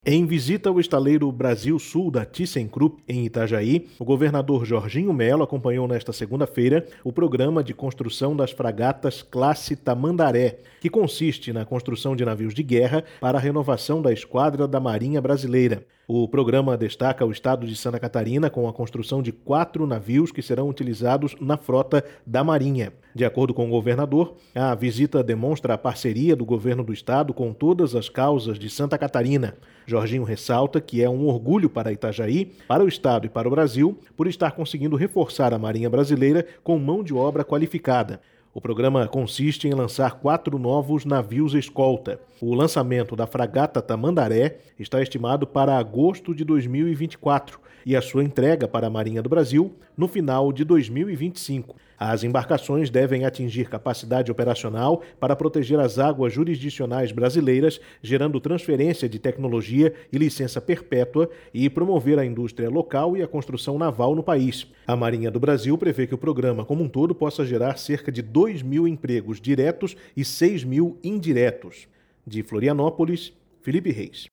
Em visita ao estaleiro Brasil Sul da ThyssenKrupp, em Itajaí, o governador Jorginho Mello acompanhou nesta segunda-feira o programa de construção das fragatas Classe Tamandaré, que consiste na construção de navios de guerra para a renovação da esquadra da Marinha Brasileira. O programa destaca o estado de Santa Catarina com a construção de 4 navios que serão utilizados na frota da Marinha. De acordo com o governador, a visita demonstra a parceria do governo do estado com todas as causas de Santa Catarina. Jorginho ressalta que é um orgulho para Itajaí, para o estado e para o Brasil, por estar conseguindo reforçar a Marinha Brasileira com mão de obra qualificada. O programa consiste em lançar 4 novos navios escolta. O lançamento da fragata Tamandaré está estimado para agosto de 2024 e a sua entrega para a Marinha do Brasil no final de 2025. As embarcações devem atingir capacidade operacional para proteger as águas jurisdicionais brasileiras, gerando transferência de tecnologia e licença perpétua e promover a indústria local e a construção naval no país. A Marinha do Brasil prevê que o programa como um todo possa gerar cerca de 2.000 empregos diretos e 6.000 indiretos. De Florianópolis, Felipe Reis.